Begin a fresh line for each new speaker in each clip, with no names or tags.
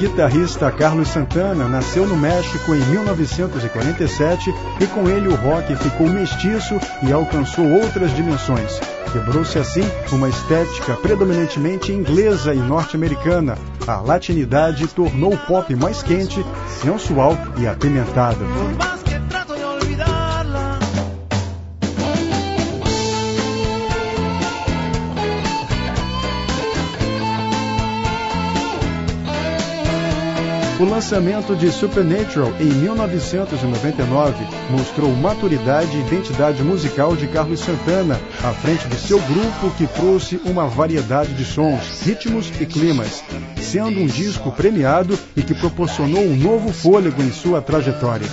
guitarrista Carlos Santana nasceu no México em 1947 e com ele o rock ficou mestiço e alcançou outras dimensões. Quebrou-se assim uma estética predominantemente inglesa e norte-americana. A latinidade tornou o pop mais quente, sensual e apimentado. O lançamento de Supernatural em 1999 mostrou maturidade e identidade musical de Carlos Santana à frente de seu grupo, que trouxe uma variedade de sons, ritmos e climas, sendo um disco premiado e que proporcionou um novo fôlego em sua trajetória.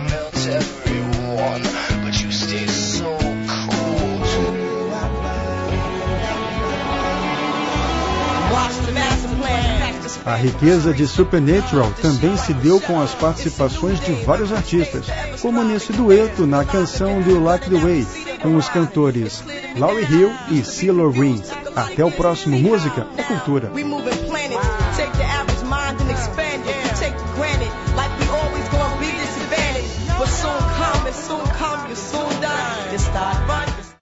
A riqueza de Supernatural também se deu com as participações de vários artistas, como nesse dueto na canção do Like the Way, com os cantores Lauryn Hill e CeeLo Green. Até o próximo Música é Cultura.